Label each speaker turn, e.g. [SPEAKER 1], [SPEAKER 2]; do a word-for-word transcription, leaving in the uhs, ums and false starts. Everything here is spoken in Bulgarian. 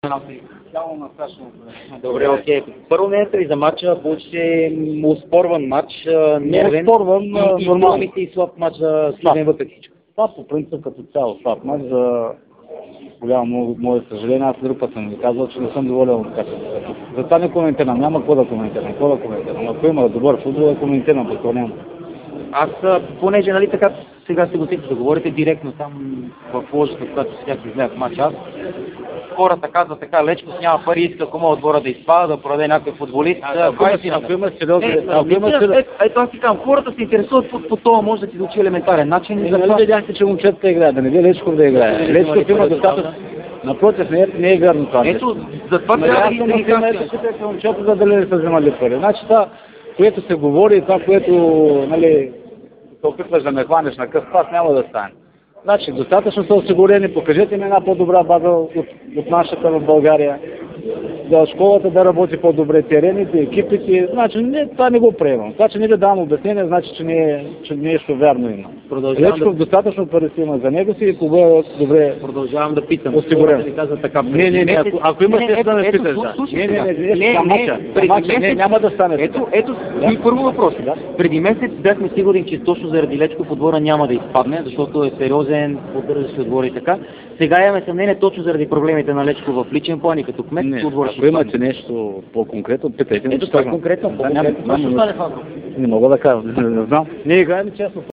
[SPEAKER 1] едната и
[SPEAKER 2] Цяло на Сашо.
[SPEAKER 1] добре, окей. Първо мнението ви за матча, получи успорван матч, нервен
[SPEAKER 2] успорван,
[SPEAKER 1] и, и
[SPEAKER 2] нормално.
[SPEAKER 1] нормалните и слаб матч за Сливен въпреки всичко.
[SPEAKER 2] Това по принцип като цяло слаб мач, за голямо мое съжаление. Аз друг път съм ви казал, че не съм доволен от качеството. Затова не коментирам, няма какво да коментирам, какво да коментирам. Ако има добър футбол, да коментирам, защото няма.
[SPEAKER 1] Аз, понеже, нали, така сега се готвите да говорите директно там в ложата, когато всяки излезе в матч, аз хората казват така, Лечков няма пари, иска кому отбора да изпада, да продаде някой футболист.
[SPEAKER 2] Ако има сериозно...
[SPEAKER 1] Ето аз ти казвам, хората се интересуват по, по това, може да ти научи елементарен начин.
[SPEAKER 2] Не, нали видяхте, че момчетата играе, да не би Лечков да играе. Лечков има достатъчно... Напротив, не е, не е вярно това.
[SPEAKER 1] Ето, затова трябва да ги кажа.
[SPEAKER 2] Момчета, за дали не са вземали пари. Значи това, което се говори, това, което, нали, се опитваш да ме хванеш на къс пас, няма да стане. Значи, достатъчно са осигурени, покажете ми една по-добра база от, от нашата в България. За школата да работи по-добре, терените, екипите. Значи, не, това не го приемам. Това, че не ви давам обяснение, значи, че, не е, че нещо вярно има. Лечков да... достатъчно пари си има за него си и кога е добре.
[SPEAKER 1] Продължавам да питам.
[SPEAKER 2] Осигурен.
[SPEAKER 1] Да казва така.
[SPEAKER 2] Не, не, не, ако, ако имаш нещо да ме питаш, да. Не, не, не, не, не, не, няма да стане.
[SPEAKER 1] Ето, ето, и първо въпрос. Да? Преди месец бяхме сигурни, че точно заради Лечков отбора няма да изпадне, защото е сериозен, поддържащ отбор и така. Сега имаме съмнение точно заради проблемите на Лечков в личен план и като кмет.
[SPEAKER 2] Ако имате нещо по-конкретно, питайте.
[SPEAKER 1] Ето това е конкретно, по-конкретно.
[SPEAKER 2] Не мога да кажа, не знам. Ние играем честно.